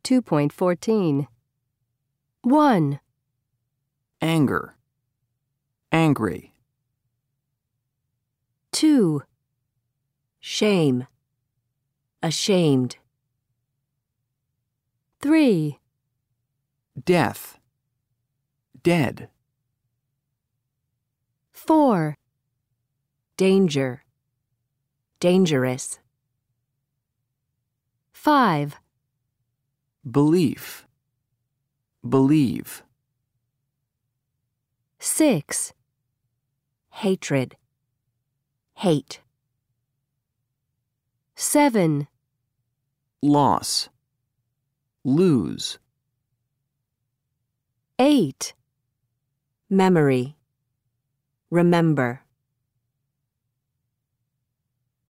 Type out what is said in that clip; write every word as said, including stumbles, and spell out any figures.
two point fourteen. one. Anger. Angry. two. Shame. Ashamed. three. Death. Dead. four. Danger. Dangerous. five. Belief. Believe. six. Hatred. Hate. seven. Loss. Lose. eight. Memory. Remember.